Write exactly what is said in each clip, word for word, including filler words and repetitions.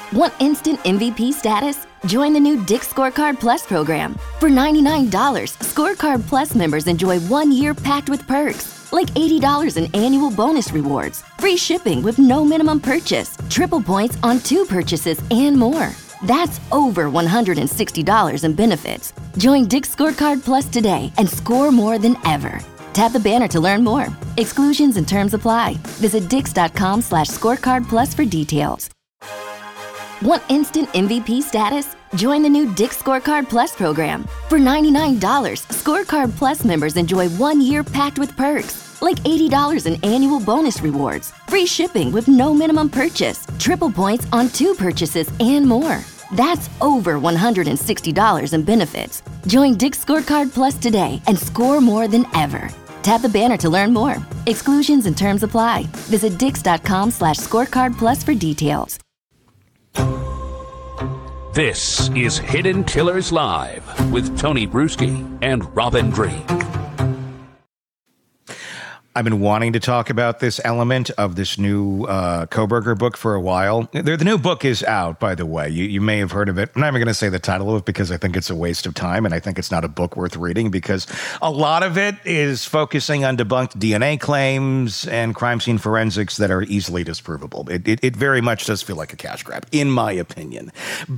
Want instant M V P status? Join the new Dick's Scorecard Plus program. For ninety-nine dollars, Scorecard Plus members enjoy one year packed with perks, like eighty dollars in annual bonus rewards, free shipping with no minimum purchase, triple points on two purchases, and more. That's over one hundred sixty dollars in benefits. Join Dick's Scorecard Plus today and score more than ever. Tap the banner to learn more. Exclusions and terms apply. Visit dix.com slash scorecard plus for details. Want instant M V P status? Join the new Dick's Scorecard Plus program. For ninety-nine dollars, Scorecard Plus members enjoy one year packed with perks, like eighty dollars in annual bonus rewards, free shipping with no minimum purchase, triple points on two purchases, and more. That's over one hundred sixty dollars in benefits. Join Dick's Scorecard Plus today and score more than ever. Tap the banner to learn more. Exclusions and terms apply. Visit dix.com slash scorecard plus for details. This is Hidden Killers Live with Tony Bruschi and Robin Dream. I've been wanting to talk about this element of this new uh, Kohberger book for a while. The, the new book is out, by the way. You, you may have heard of it. I'm not even going to say the title of it because I think it's a waste of time, and I think it's not a book worth reading because a lot of it is focusing on debunked D N A claims and crime scene forensics that are easily disprovable. It, it, it very much does feel like a cash grab, in my opinion.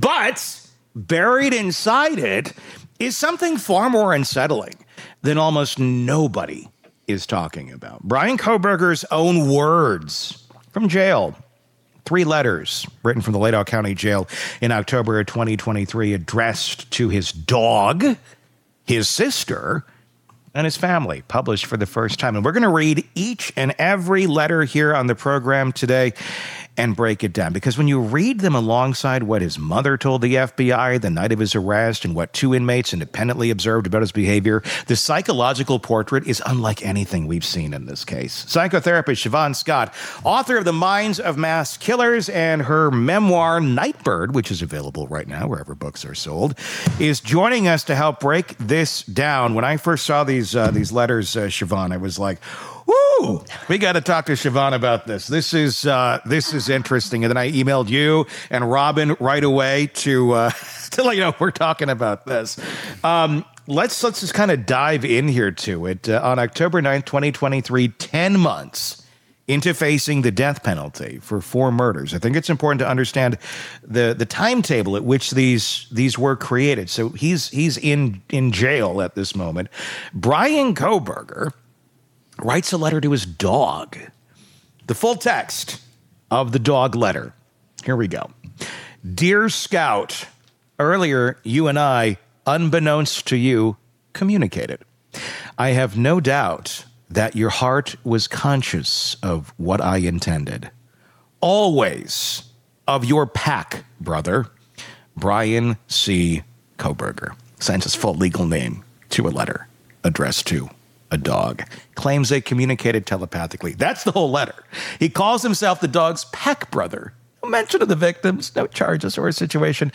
But buried inside it is something far more unsettling than almost nobody is talking about. Bryan Kohberger's own words from jail. Three letters written from the Ladau County Jail in October of twenty twenty-three addressed to his dog, his sister, and his family, published for the first time. And we're going to read each and every letter here on the program today and break it down. Because when you read them alongside what his mother told the F B I the night of his arrest and what two inmates independently observed about his behavior, the psychological portrait is unlike anything we've seen in this case. Psychotherapist Siobhan Scott, author of The Minds of Mass Killers and her memoir Nightbird, which is available right now wherever books are sold, is joining us to help break this down. When I first saw these uh, these letters, uh, Siobhan, I was like, woo, we got to talk to Siobhan about this. This is uh, this is interesting. And then I emailed you and Robin right away to uh, to let you know we're talking about this. Um, let's let's just kind of dive in here to it. Uh, on October ninth, twenty twenty-three, ten months into facing the death penalty for four murders. I think it's important to understand the the timetable at which these these were created. So he's he's in in jail at this moment. Bryan Kohberger writes a letter to his dog. The full text of the dog letter. Here we go. Dear Scout, earlier you and I, unbeknownst to you, communicated. I have no doubt that your heart was conscious of what I intended. Always of your pack, brother, Bryan C. Kohberger. Signs his full legal name to a letter addressed to a dog. Claims they communicated telepathically. That's the whole letter. He calls himself the dog's pack brother. No mention of the victims, no charges or a situation.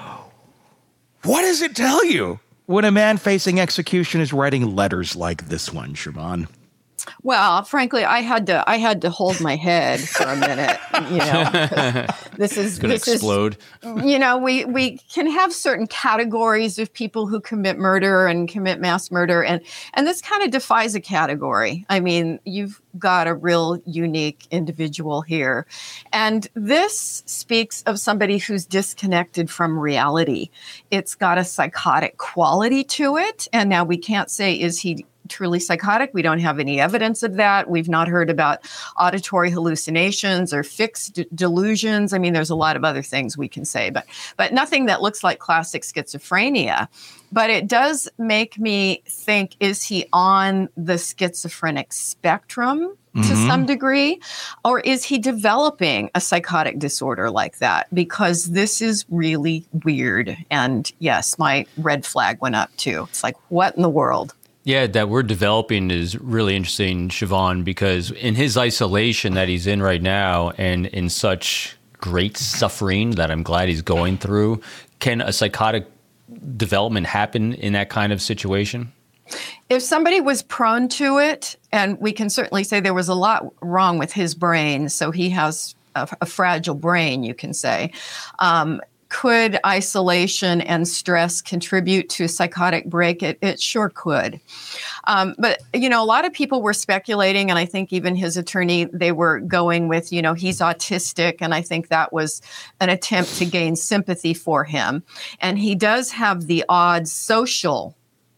What does it tell you when a man facing execution is writing letters like this one, Siobhan? Well, frankly, I had to I had to hold my head for a minute. You know, this is going to this explode. Is, you know, we we can have certain categories of people who commit murder and commit mass murder, and and this kind of defies a category. I mean, you've got a real unique individual here, and this speaks of somebody who's disconnected from reality. It's got a psychotic quality to it, and now we can't say is he truly psychotic. We don't have any evidence of that. We've not heard about auditory hallucinations or fixed d- delusions. I mean, there's a lot of other things we can say, but but nothing that looks like classic schizophrenia. But it does make me think, is he on the schizophrenic spectrum to mm-hmm. some degree? Or is he developing a psychotic disorder like that? Because this is really weird. And yes, my red flag went up too. It's like, what in the world? Yeah, that word developing is really interesting, Siobhan, because in his isolation that he's in right now and in such great suffering that I'm glad he's going through, can a psychotic development happen in that kind of situation? If somebody was prone to it, and we can certainly say there was a lot wrong with his brain, so he has a, a fragile brain, you can say. Um, could isolation and stress contribute to a psychotic break? It, it sure could. Um, but, you know, a lot of people were speculating, and I think even his attorney, they were going with, you know, he's autistic. And I think that was an attempt to gain sympathy for him. And he does have the odd social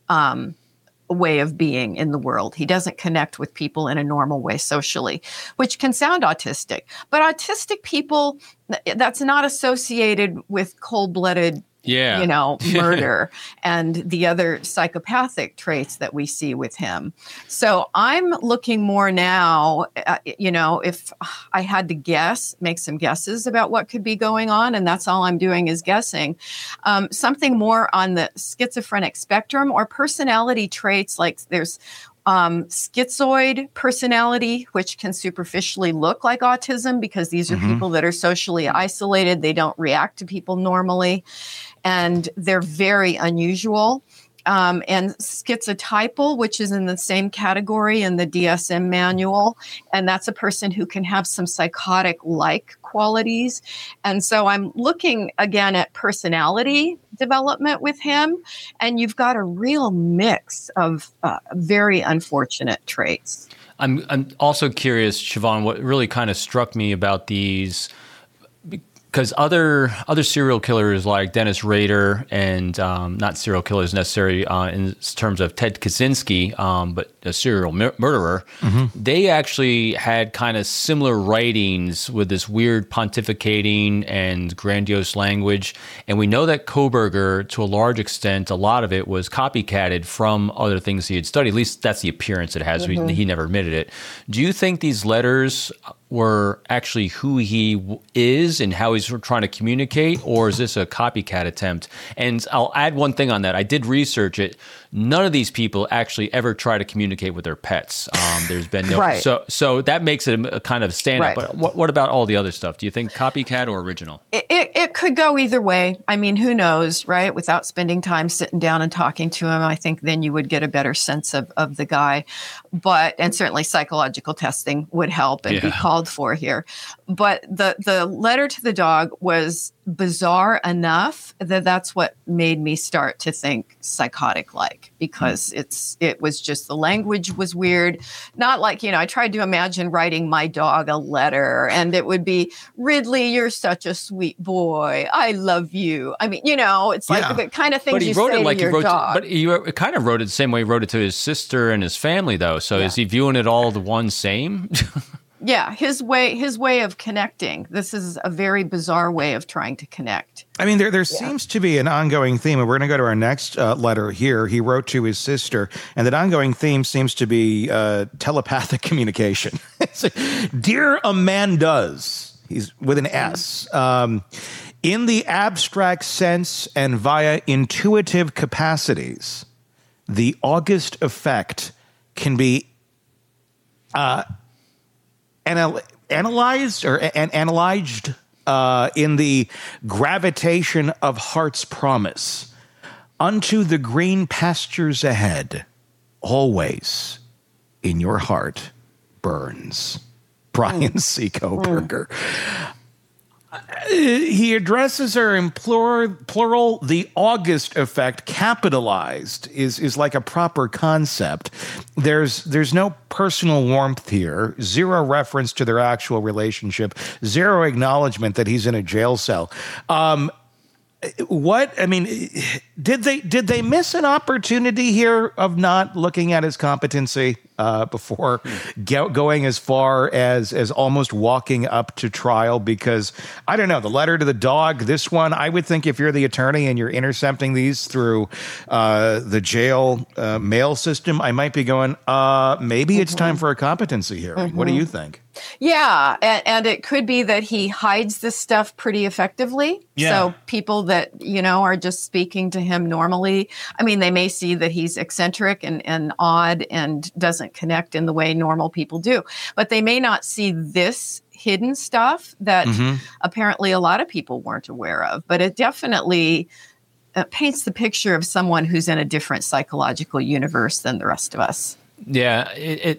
um way of being in the world. He doesn't connect with people in a normal way socially, which can sound autistic. But autistic people, that's not associated with cold-blooded, yeah. you know, murder and the other psychopathic traits that we see with him. So I'm looking more now, uh, you know, if I had to guess, make some guesses about what could be going on, and that's all I'm doing is guessing, um, something more on the schizophrenic spectrum or personality traits, like there's Um, schizoid personality, which can superficially look like autism because these are Mm-hmm. people that are socially isolated. They don't react to people normally, and they're very unusual. Um, and schizotypal, which is in the same category in the D S M manual, and that's a person who can have some psychotic-like qualities. And so I'm looking again at personality development with him, and you've got a real mix of uh, very unfortunate traits. I'm I'm also curious, Siobhan, what really kind of struck me about these, because other other serial killers like Dennis Rader and um, not serial killers necessarily uh, in terms of Ted Kaczynski, um, but a serial mur- murderer, mm-hmm. they actually had kind of similar writings with this weird pontificating and grandiose language. And we know that Kohberger, to a large extent, a lot of it was copycatted from other things he had studied. At least that's the appearance it has. Mm-hmm. He, he never admitted it. Do you think these letters were actually who he w- is and how he's trying to communicate, or is this a copycat attempt? And I'll add one thing on that. I did research it. None of these people actually ever try to communicate with their pets. Um, there's been no, right. so so that makes it a, a kind of standout. Right. But what, what about all the other stuff? Do you think copycat or original? It, it, it could go either way. I mean, who knows, right? Without spending time sitting down and talking to him, I think then you would get a better sense of, of the guy. But, and certainly psychological testing would help and Yeah. be called for here. But the, the letter to the dog was bizarre enough that that's what made me start to think psychotic-like, because it's it was just the language was weird. Not like, you know, I tried to imagine writing my dog a letter and it would be, Ridley, you're such a sweet boy. I love you. I mean, you know, it's like Yeah. the kind of things But he you wrote say it like to he your wrote, dog. to, but he wrote, kind of wrote it the same way he wrote it to his sister and his family, though. So Yeah. is he viewing it all the one same? Yeah, his way his way of connecting. This is a very bizarre way of trying to connect. I mean, there there seems to be an ongoing theme, and we're going to go to our next uh, letter here. He wrote to his sister, and that ongoing theme seems to be uh, telepathic communication. Dear Amandas, he's with an S. Um, in the abstract sense and via intuitive capacities, the August effect can be uh, anal- analyzed or an- analyzed uh, in the gravitation of heart's promise unto the green pastures ahead, always in your heart burns. Brian C. Kohberger. Uh, he addresses her in plural, plural. The August effect, capitalized, is is like a proper concept. There's there's no personal warmth here. Zero reference to their actual relationship. Zero acknowledgement that he's in a jail cell. Um, what I mean, did they did they miss an opportunity here of not looking at his competency uh, before go, going as far as as almost walking up to trial? Because I don't know, the letter to the dog, this one, I would think if you're the attorney and you're intercepting these through uh, the jail uh, mail system, I might be going, uh, maybe it's time for a competency hearing. Mm-hmm. What do you think? Yeah, and, and it could be that he hides this stuff pretty effectively. Yeah. So people that, you know, are just speaking to him normally, I mean, they may see that he's eccentric and, and odd and doesn't connect in the way normal people do. But they may not see this hidden stuff that mm-hmm. apparently a lot of people weren't aware of. But it definitely uh, paints the picture of someone who's in a different psychological universe than the rest of us. Yeah, it... it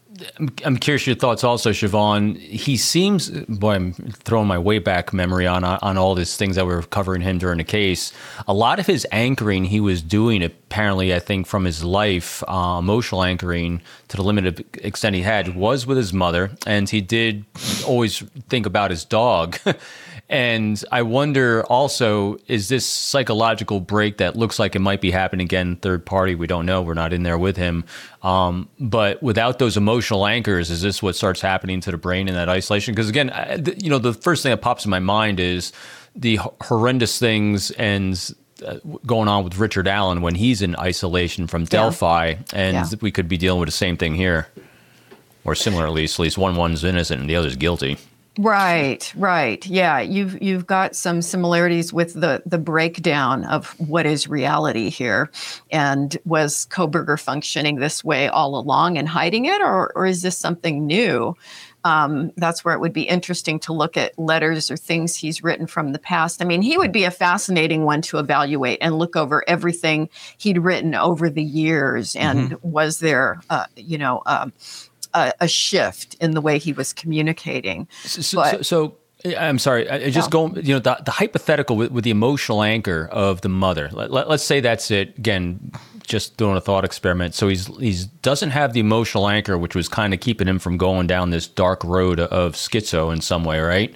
I'm, I'm curious your thoughts also, Siobhan. He seems, boy, I'm throwing my way back memory on on all these things that were covering him during the case. A lot of his anchoring he was doing, apparently, I think, from his life, uh, emotional anchoring to the limited extent he had, was with his mother. And he did always think about his dog. And I wonder also, is this psychological break that looks like it might be happening again, third party? We don't know. We're not in there with him. Um, but without those emotional anchors, is this what starts happening to the brain in that isolation? Because again, I, the, you know, the first thing that pops in my mind is the horrendous things and uh, going on with Richard Allen when he's in isolation from Delphi. Yeah. And yeah. we could be dealing with the same thing here. Or similar, at least. At least one one's innocent and the other's guilty. Right, right. Yeah, you've you've got some similarities with the the breakdown of what is reality here. And was Kohberger functioning this way all along and hiding it, or or is this something new? Um, that's where it would be interesting to look at letters or things he's written from the past. I mean, he would be a fascinating one to evaluate and look over everything he'd written over the years. And mm-hmm. was there, uh, you know, um, A, a shift in the way he was communicating. So, but, so, so I'm sorry, I just yeah. go, you know, the, the hypothetical with, with the emotional anchor of the mother. Let, let, let's say that's it. Again, just doing a thought experiment. So he's he's doesn't have the emotional anchor, which was kind of keeping him from going down this dark road of schizo in some way, right?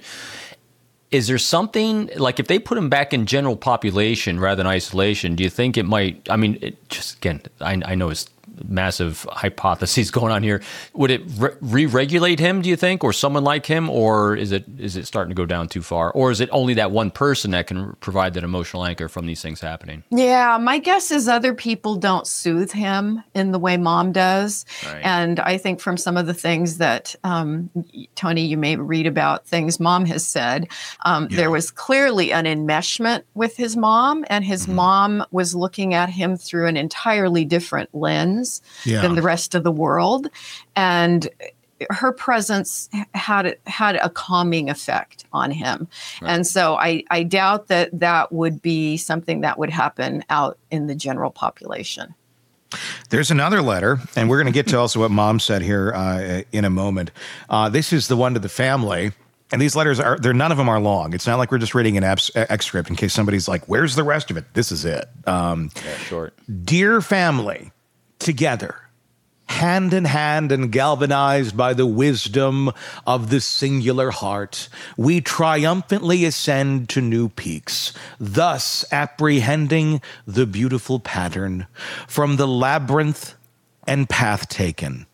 Is there something, like if they put him back in general population rather than isolation, do you think it might, I mean, it just, again, I, I know it's massive hypotheses going on here. Would it re- re-regulate him, do you think, or someone like him, or is it is it starting to go down too far? Or is it only that one person that can provide that emotional anchor from these things happening? Yeah, my guess is other people don't soothe him in the way Mom does. Right. And I think from some of the things that, um, Tony, you may read about things Mom has said, um, yeah. there was clearly an enmeshment with his mom, and his mm-hmm. mom was looking at him through an entirely different lens. Yeah. than the rest of the world, and her presence had had a calming effect on him. Right. And so I, I doubt that that would be something that would happen out in the general population. There's another letter, and we're going to get to also what Mom said here uh, in a moment. Uh, this is the one to the family. And these letters are, they're none of them are long. It's not like we're just reading an abs- excerpt in case somebody's like, where's the rest of it? This is it. Um, yeah, short. Dear family, together, hand in hand and galvanized by the wisdom of the singular heart, we triumphantly ascend to new peaks, thus apprehending the beautiful pattern from the labyrinth and path taken.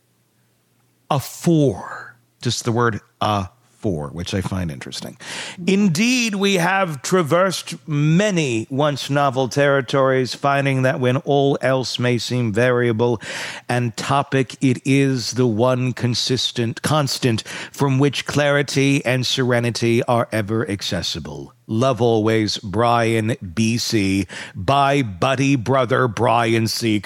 A four, just the word a four, which I find interesting. Indeed, we have traversed many once novel territories, finding that when all else may seem variable and topic, it is the one consistent constant from which clarity and serenity are ever accessible. Love always, Brian B C, by buddy brother Brian C.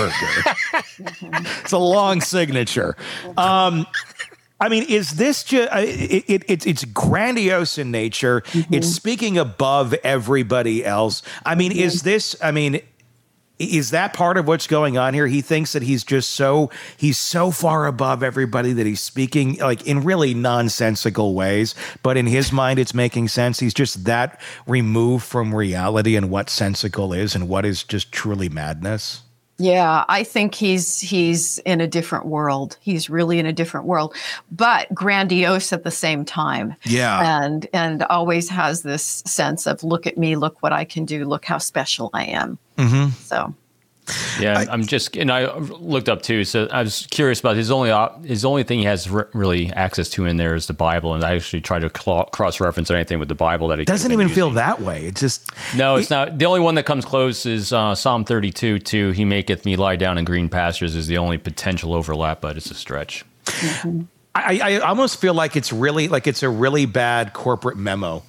Kohberger. It's a long signature. Um, I mean, is this just, it, it, it, it's grandiose in nature. Mm-hmm. It's speaking above everybody else. I mean, mm-hmm. is this, I mean, is that part of what's going on here? He thinks that he's just so, he's so far above everybody that he's speaking like in really nonsensical ways, but in his mind, it's making sense. He's just that removed from reality and what sensical is and what is just truly madness. Yeah, I think he's he's in a different world. He's really in a different world, but grandiose at the same time. Yeah. And and always has this sense of, look at me, look what I can do, look how special I am. Mm-hmm. So. Yeah, I, I'm just, and I looked up too. So I was curious about his only his only thing he has re- really access to in there is the Bible, and I actually tried to cl- cross reference anything with the Bible that he doesn't even using. feel that way. It just no, it's it, not. The only one that comes close is uh, Psalm thirty-two. Too, he maketh me lie down in green pastures is the only potential overlap, but it's a stretch. Mm-hmm. I, I almost feel like it's really like it's a really bad corporate memo.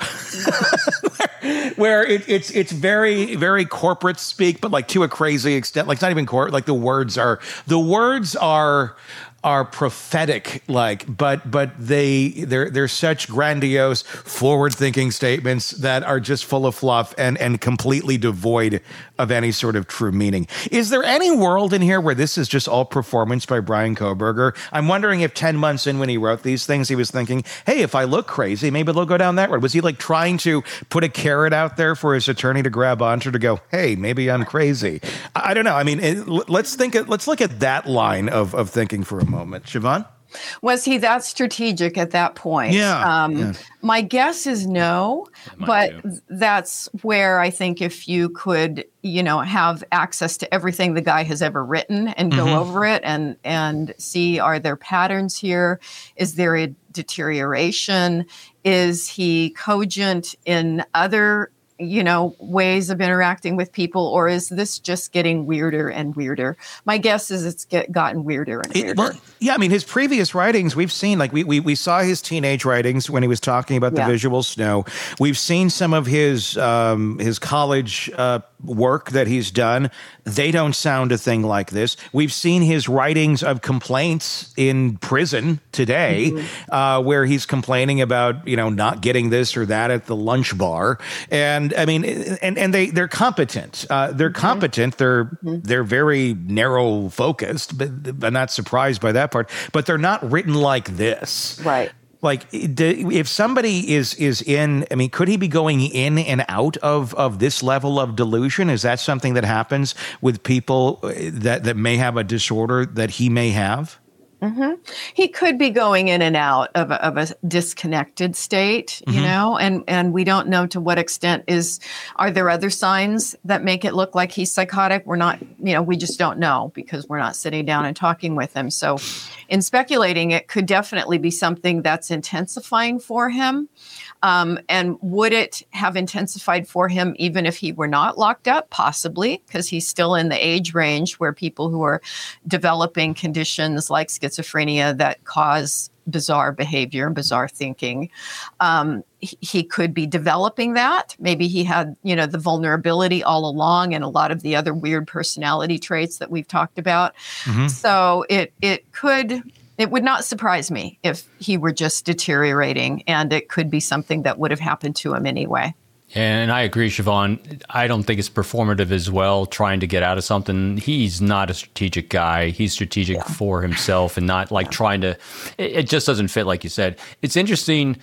Where it, it's it's very very corporate speak, but like to a crazy extent. Like it's not even corporate. Like the words are the words are are prophetic, like, but but they they're they're such grandiose, forward-thinking statements that are just full of fluff and and completely devoid of any sort of true meaning. Is there any world in here where this is just all performance by Bryan Kohberger? I'm wondering if ten months in when he wrote these things, he was thinking, hey, if I look crazy, maybe they'll go down that road. Was he like trying to put a carrot out there for his attorney to grab onto to go, hey, maybe I'm crazy? I, I don't know. I mean, it, let's think. Let's look at that line of of thinking for a moment. Siobhan? Was he that strategic at that point? Yeah. Um, yeah. My guess is no, but too. That's where I think if you could, you know, have access to everything the guy has ever written and go mm-hmm. over it and and see, are there patterns here? Is there a deterioration? Is he cogent in other, you know, ways of interacting with people, or is this just getting weirder and weirder? My guess is it's get, gotten weirder and weirder. It, well, yeah, I mean, his previous writings we've seen, like we we we saw his teenage writings when he was talking about the yeah. visual snow. We've seen some of his um, his college uh, work that he's done. They don't sound a thing like this. We've seen his writings of complaints in prison today, mm-hmm. uh, where he's complaining about, you know, not getting this or that at the lunch bar. And I mean, and, and they, they're competent. Uh, they're mm-hmm. competent. They're, mm-hmm. they're very narrow focused, but I'm not surprised by that part, but they're not written like this. Right. Like, if somebody is is in, I mean, could he be going in and out of, of this level of delusion? Is that something that happens with people that, that may have a disorder that he may have? Mm-hmm. He could be going in and out of a, of a disconnected state, you mm-hmm. know, and, and we don't know to what extent is, are there other signs that make it look like he's psychotic? We're not, you know, we just don't know because we're not sitting down and talking with him. So in speculating, it could definitely be something that's intensifying for him. Um, and would it have intensified for him even if he were not locked up? Possibly, because he's still in the age range where people who are developing conditions like schizophrenia that cause bizarre behavior, bizarre thinking, um, he, he could be developing that. Maybe he had, you know, the vulnerability all along and a lot of the other weird personality traits that we've talked about. Mm-hmm. So it it could... It would not surprise me if he were just deteriorating, and it could be something that would have happened to him anyway. And I agree, Siobhan. I don't think it's performative as well, trying to get out of something. He's not a strategic guy. He's strategic yeah. for himself and not like yeah. trying to, it, it just doesn't fit, like you said. It's interesting.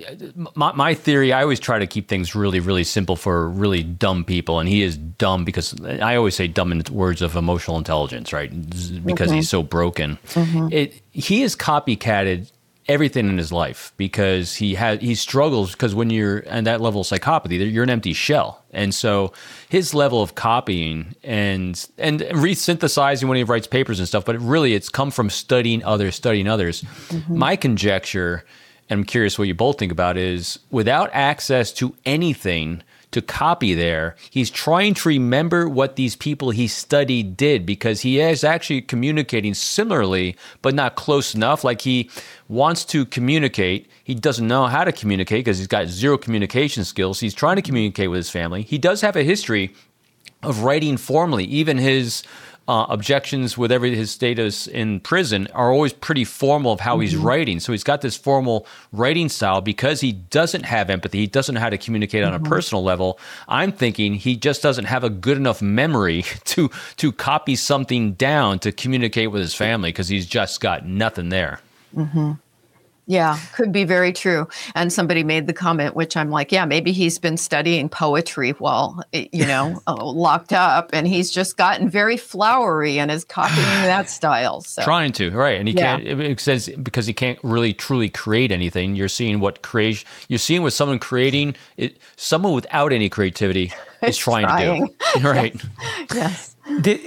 My, my theory, I always try to keep things really, really simple for really dumb people. And he is dumb because I always say dumb in words of emotional intelligence, right? Because mm-hmm. he's so broken. Mm-hmm. It, he is copycatted everything in his life because he had he struggles because when you're at that level of psychopathy, you're an empty shell. And so his level of copying and and resynthesizing when he writes papers and stuff, but it really it's come from studying others, studying others. Mm-hmm. My conjecture, and I'm curious what you both think about, is without access to anything to copy there, he's trying to remember what these people he studied did because he is actually communicating similarly, but not close enough. Like he wants to communicate. He doesn't know how to communicate because he's got zero communication skills. He's trying to communicate with his family. He does have a history of writing formally. Even his Uh, objections with every his status in prison are always pretty formal of how mm-hmm. he's writing. So he's got this formal writing style because he doesn't have empathy. He doesn't know how to communicate mm-hmm. on a personal level. I'm thinking he just doesn't have a good enough memory to to copy something down to communicate with his family because he's just got nothing there. Mm-hmm. Yeah, could be very true. And somebody made the comment, which I'm like, yeah, maybe he's been studying poetry while, you know, locked up, and he's just gotten very flowery and is copying that style. So. Trying to, right. And he yeah. can't, it says, because he can't really truly create anything. You're seeing what creation, you're seeing what someone creating, it, someone without any creativity is trying, trying to do. Right. Yes. Did,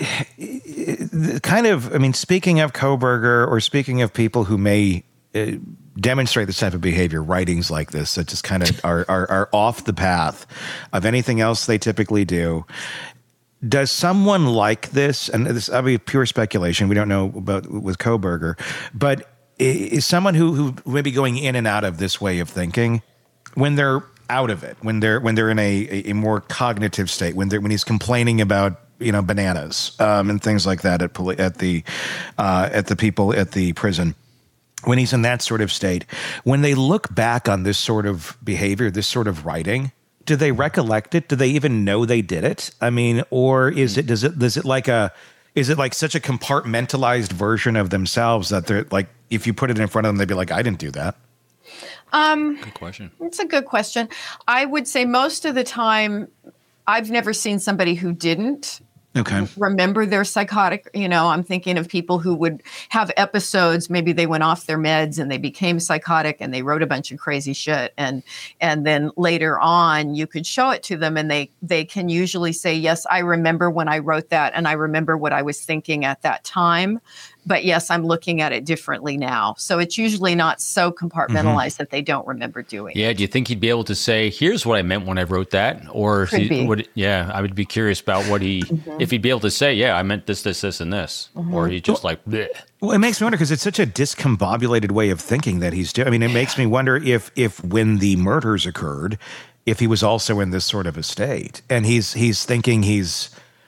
kind of, I mean, speaking of Kohberger or speaking of people who may uh, demonstrate this type of behavior, writings like this that just kind of are, are are off the path of anything else they typically do. Does someone like this, and this I mean pure speculation, we don't know about with Kohberger, but is someone who who may be going in and out of this way of thinking when they're out of it, when they're when they're in a, a more cognitive state, when they're when he's complaining about you know, bananas um, and things like that at poli- at the uh, at the people at the prison. When he's in that sort of state, when they look back on this sort of behavior, this sort of writing, do they recollect it? Do they even know they did it? I mean, or is it does it is it like a is it like such a compartmentalized version of themselves that they're like, if you put it in front of them, they'd be like, I didn't do that. Um, Good question. It's a good question. I would say most of the time, I've never seen somebody who didn't. Okay. Remember their psychotic, you know, I'm thinking of people who would have episodes, maybe they went off their meds and they became psychotic and they wrote a bunch of crazy shit. And and then later on you could show it to them and they they can usually say, yes, I remember when I wrote that and I remember what I was thinking at that time. But yes, I'm looking at it differently now. So it's usually not so compartmentalized mm-hmm. that they don't remember doing yeah, it. do you think he'd be able to say, here's what I meant when I wrote that? Or Could he, be. would, yeah, I would be curious about what he, mm-hmm. if he'd be able to say, yeah, I meant this, this, this, and this. Mm-hmm. Or he's just well, like, bleh. Well, it makes me wonder because it's such a discombobulated way of thinking that he's doing. I mean, it makes me wonder if, if when the murders occurred, if he was also in this sort of a state and he's, he's thinking he's,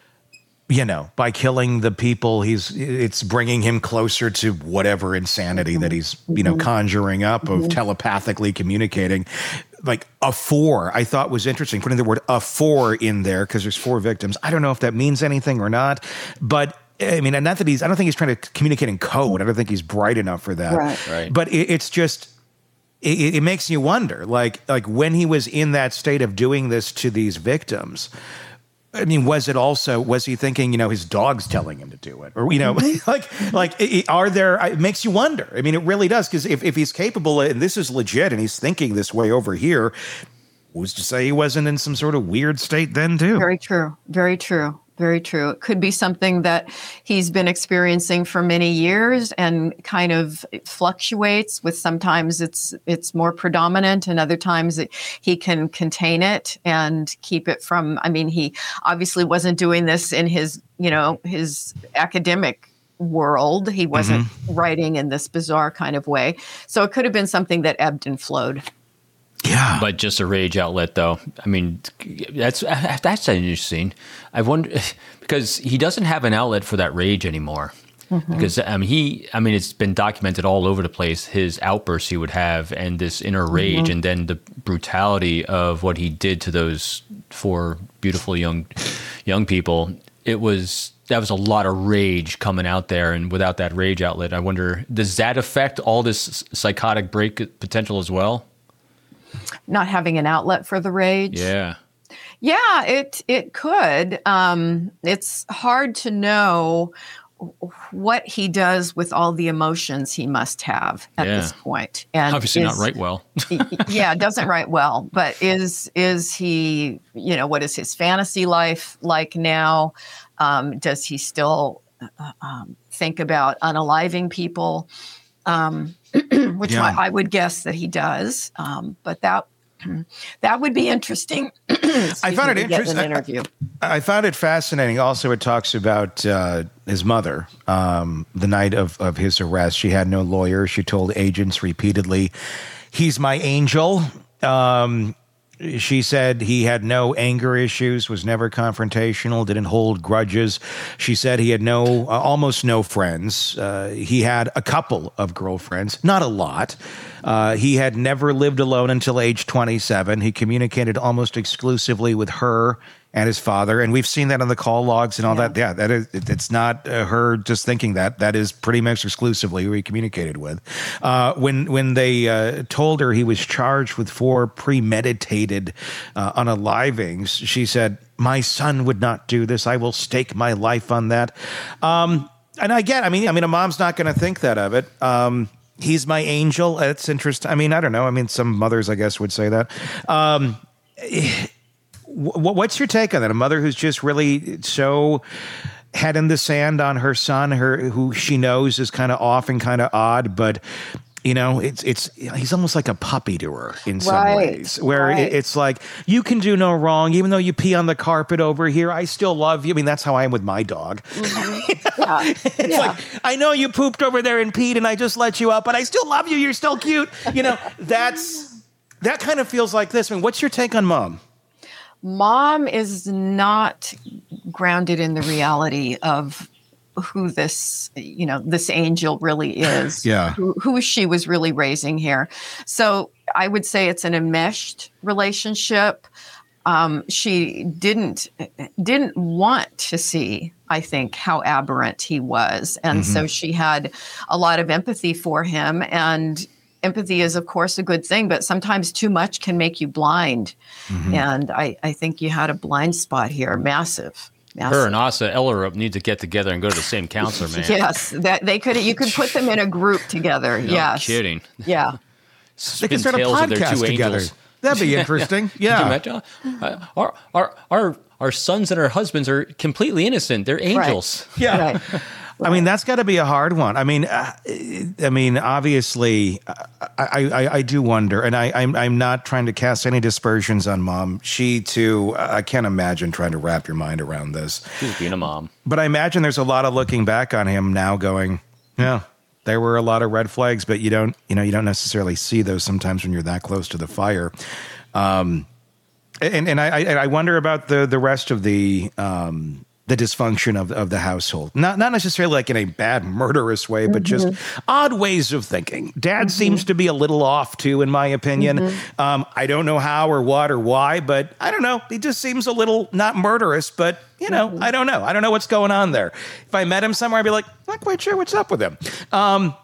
you know, by killing the people, he's it's bringing him closer to whatever insanity mm-hmm. that he's, you know, conjuring up mm-hmm. of telepathically communicating. Like a four, I thought was interesting, putting the word a four in there because there's four victims. I don't know if that means anything or not, but I mean, and not that he's, I don't think he's trying to communicate in code. I don't think he's bright enough for that. Right. Right. But it, it's just, it, it makes you wonder, like, like when he was in that state of doing this to these victims, I mean, was it also, was he thinking, you know, his dog's telling him to do it? Or, you know, like, like, are there, it makes you wonder. I mean, it really does. Because if, if he's capable, and this is legit, and he's thinking this way over here, who's to say he wasn't in some sort of weird state then, too? Very true. Very true. Very true. It could be something that he's been experiencing for many years and kind of fluctuates with sometimes it's it's more predominant and other times it, he can contain it and keep it from, I mean, he obviously wasn't doing this in his, you know, his academic world. He wasn't mm-hmm. writing in this bizarre kind of way. So it could have been something that ebbed and flowed. Yeah, but just a rage outlet, though. I mean, that's that's interesting. I wonder because he doesn't have an outlet for that rage anymore. Mm-hmm. Because I mean, he, I mean, it's been documented all over the place. His outbursts he would have, and this inner rage, mm-hmm. and then the brutality of what he did to those four beautiful young young people. It was that was a lot of rage coming out there, and without that rage outlet, I wonder does that affect all this psychotic break potential as well? Not having an outlet for the rage. Yeah. Yeah, it it could. Um, it's hard to know what he does with all the emotions he must have at yeah. this point. And obviously is, not write well. yeah, doesn't write well. But is is he, you know, what is his fantasy life like now? Um, does he still uh, um, think about unaliving people? Um which yeah. I, I would guess that he does, um, but that that would be interesting. I found it interesting. An interview. I, I found it fascinating. Also, it talks about uh, his mother. Um, the night of, of his arrest, she had no lawyer. She told agents repeatedly, "He's my angel." Um, She said he had no anger issues, was never confrontational, didn't hold grudges. She said he had no, uh, almost no friends. Uh, he had a couple of girlfriends, not a lot. Uh, he had never lived alone until age twenty-seven. He communicated almost exclusively with her and his father. And we've seen that on the call logs and all yeah. that. Yeah, that is, it's not uh, her just thinking that. That is pretty much exclusively who he communicated with. Uh, when when they uh, told her he was charged with four premeditated uh, unalivings, she said, "My son would not do this. I will stake my life on that." Um, and I get, I mean, I mean, a mom's not going to think that of it. Um, he's my angel. It's interesting. I mean, I don't know. I mean, some mothers, I guess, would say that. Um, What's your take on that? A mother who's just really so head in the sand on her son, her who she knows is kind of off and kind of odd, but you know, it's it's he's almost like a puppy to her in some right, ways, where right. it's like you can do no wrong, even though you pee on the carpet over here. I still love you. I mean, that's how I am with my dog. Mm-hmm. yeah. It's yeah. like I know you pooped over there and peed, and I just let you out, but I still love you. You're still cute. You know, that's that kind of feels like this. I mean, what's your take on Mom? Mom is not grounded in the reality of who this, you know, this angel really is. Yeah. Who, who she was really raising here. So I would say it's an enmeshed relationship. Um, she didn't didn't want to see, I think, how aberrant he was. And mm-hmm. so she had a lot of empathy for him. And empathy is, of course, a good thing, but sometimes too much can make you blind. Mm-hmm. And I, I think you had a blind spot here, massive. Massive. Her and Asa Ellerup need to get together and go to the same counselor, man. Yes, that they could. You could put them in a group together. No yes, kidding. Yeah, they could start a podcast together. Angels. That'd be interesting. Yeah. Could you imagine? Uh, our, our, our, our sons and our husbands are completely innocent. They're angels. Right. Yeah. Right. I mean, that's got to be a hard one. I mean, uh, I mean, obviously, I, I, I do wonder, and I, I'm, I'm not trying to cast any dispersions on Mom. She, too, I can't imagine trying to wrap your mind around this. She's being a mom. But I imagine there's a lot of looking back on him now going, yeah, there were a lot of red flags, but you don't, you know, you don't necessarily see those sometimes when you're that close to the fire. Um, and and I, I wonder about the, the rest of the... Um, the dysfunction of, of the household. Not not necessarily like in a bad murderous way, but mm-hmm. just odd ways of thinking. Dad mm-hmm. seems to be a little off too, in my opinion. Mm-hmm. Um, I don't know how or what or why, but I don't know. He just seems a little not murderous, but you know, mm-hmm. I don't know. I don't know what's going on there. If I met him somewhere, I'd be like, not quite sure what's up with him. Um,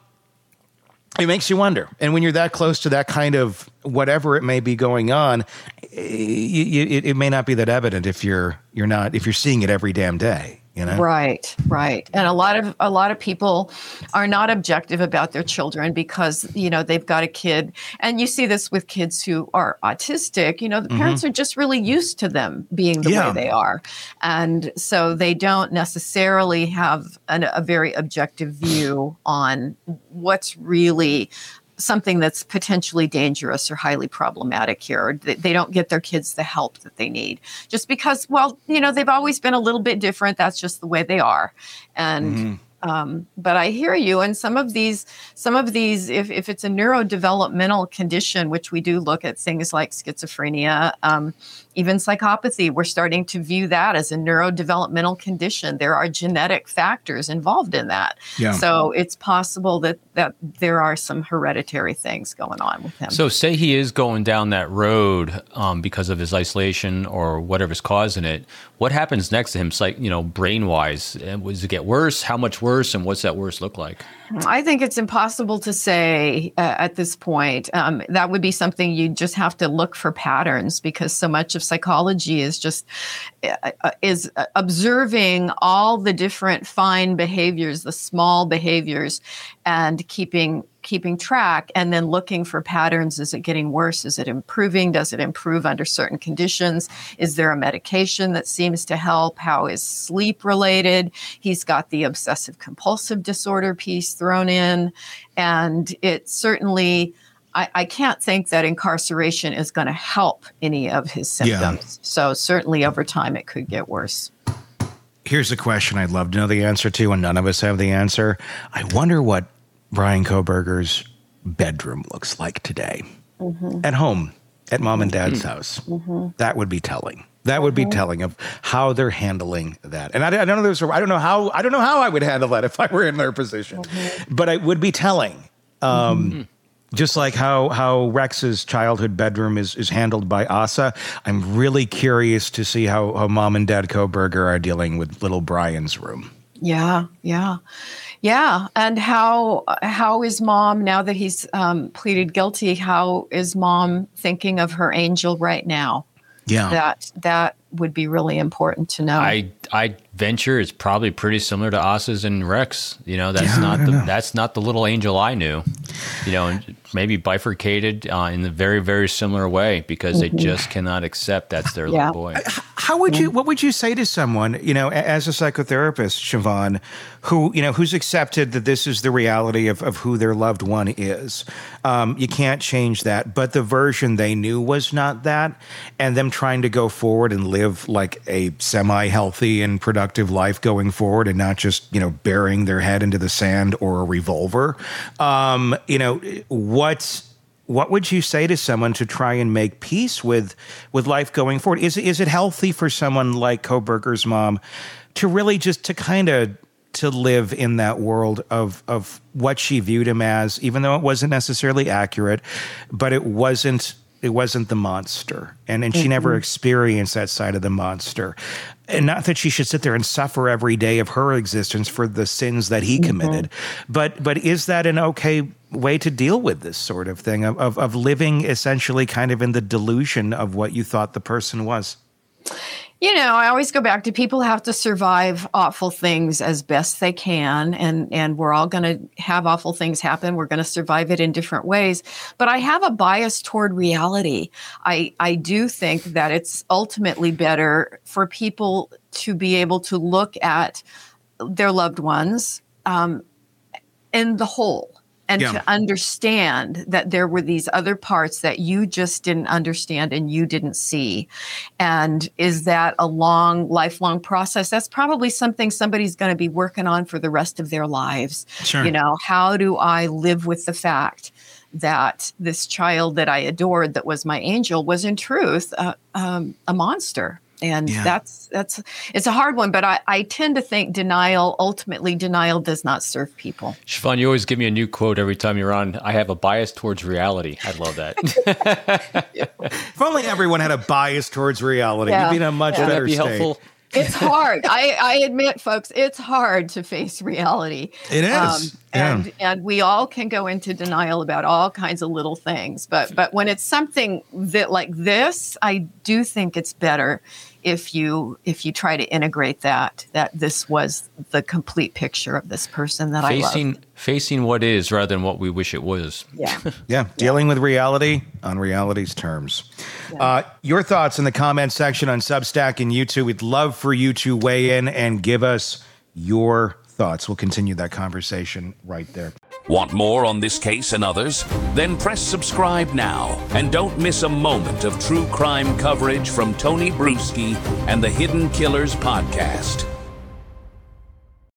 It makes you wonder. And when you're that close to that kind of whatever it may be going on, you, you, it, it may not be that evident if you're you're not if you're seeing it every damn day. You know? Right, right. And a lot of a lot of people are not objective about their children because, you know, they've got a kid. And you see this with kids who are autistic. You know, the parents mm-hmm. are just really used to them being the yeah. way they are. And so they don't necessarily have an, a very objective view on what's really something that's potentially dangerous or highly problematic here. Or they, they don't get their kids the help that they need just because, well, you know, they've always been a little bit different. That's just the way they are. And, mm-hmm. um, but I hear you. And some of these, some of these, if, if it's a neurodevelopmental condition, which we do look at things like schizophrenia, um, even psychopathy, we're starting to view that as a neurodevelopmental condition. There are genetic factors involved in that. Yeah. So it's possible that, that there are some hereditary things going on with him. So say he is going down that road um, because of his isolation or whatever's causing it. What happens next to him, like, you know, brain-wise? Does it get worse? How much worse? And what's that worse look like? I think it's impossible to say uh, at this point. Um, that would be something you just have to look for patterns because so much of psychology is just uh, is observing all the different fine behaviors, the small behaviors, and keeping keeping track and then looking for patterns. Is it getting worse? Is it improving? Does it improve under certain conditions? Is there a medication that seems to help? How is sleep related? He's got the obsessive compulsive disorder piece thrown in. And it certainly, I, I can't think that incarceration is going to help any of his symptoms. Yeah. So certainly over time it could get worse. Here's a question I'd love to know the answer to, and none of us have the answer. I wonder what Bryan Kohberger's bedroom looks like today. Mm-hmm. At home, at Mom and Dad's mm-hmm. house. Mm-hmm. That would be telling. That would be mm-hmm. telling of how they're handling that. And I, I don't know. There's, I don't know how. I don't know how I would handle that if I were in their position. Mm-hmm. But it would be telling. Um, mm-hmm. Just like how how Rex's childhood bedroom is is handled by Asa. I'm really curious to see how, how Mom and Dad Kohberger are dealing with little Bryan's room. Yeah, yeah. Yeah, and how how is Mom, now that he's um, pleaded guilty, how is Mom thinking of her angel right now? Yeah. That that would be really important to know. I I venture it's probably pretty similar to Asa's and Rex. You know, that's yeah, not the know. that's not the little angel I knew. You know, and maybe bifurcated uh, in a very, very similar way because mm-hmm. they just cannot accept that's their yeah. little boy. How would you, what would you say to someone, you know, as a psychotherapist, Siobhan, who, you know, who's accepted that this is the reality of, of who their loved one is? Um, you can't change that, but the version they knew was not that, and them trying to go forward and live like a semi-healthy and productive life going forward and not just, you know, burying their head into the sand or a revolver. Um, you know, what, what would you say to someone to try and make peace with with life going forward? Is, is it healthy for someone like Kohberger's mom to really just to kind of to live in that world of of what she viewed him as, even though it wasn't necessarily accurate, but it wasn't it wasn't the monster, and and mm-hmm. she never experienced that side of the monster, and not that she should sit there and suffer every day of her existence for the sins that he mm-hmm. committed, but but is that an okay way to deal with this sort of thing of, of of living essentially kind of in the delusion of what you thought the person was? You know, I always go back to people have to survive awful things as best they can. And, and we're all going to have awful things happen. We're going to survive it in different ways. But I have a bias toward reality. I, I do think that it's ultimately better for people to be able to look at their loved ones um, in the whole. And yeah. to understand that there were these other parts that you just didn't understand and you didn't see. And is that a long, lifelong process? That's probably something somebody's going to be working on for the rest of their lives. Sure. You know, how do I live with the fact that this child that I adored, that was my angel, was in truth uh, um, a monster? And yeah. that's, that's, it's a hard one, but I, I tend to think denial, ultimately denial does not serve people. Siobhan, you always give me a new quote every time you're on. I have a bias towards reality. I love that. If only everyone had a bias towards reality, yeah. you'd be in a much yeah. better Would that be state. helpful? It's hard. I, I admit, folks, it's hard to face reality. It is. Um, yeah. And and we all can go into denial about all kinds of little things. But but when it's something that like this, I do think it's better if you if you try to integrate that, that this was the complete picture of this person that facing, I loved. Facing what is rather than what we wish it was. Yeah. yeah. Dealing with reality on reality's terms. Yeah. Uh, your thoughts in the comment section on Substack and YouTube. We'd love for you to weigh in and give us your thoughts. We'll continue that conversation right there. Want more on this case and others? Then press subscribe now and don't miss a moment of true crime coverage from Tony Bruschi and the Hidden Killers podcast.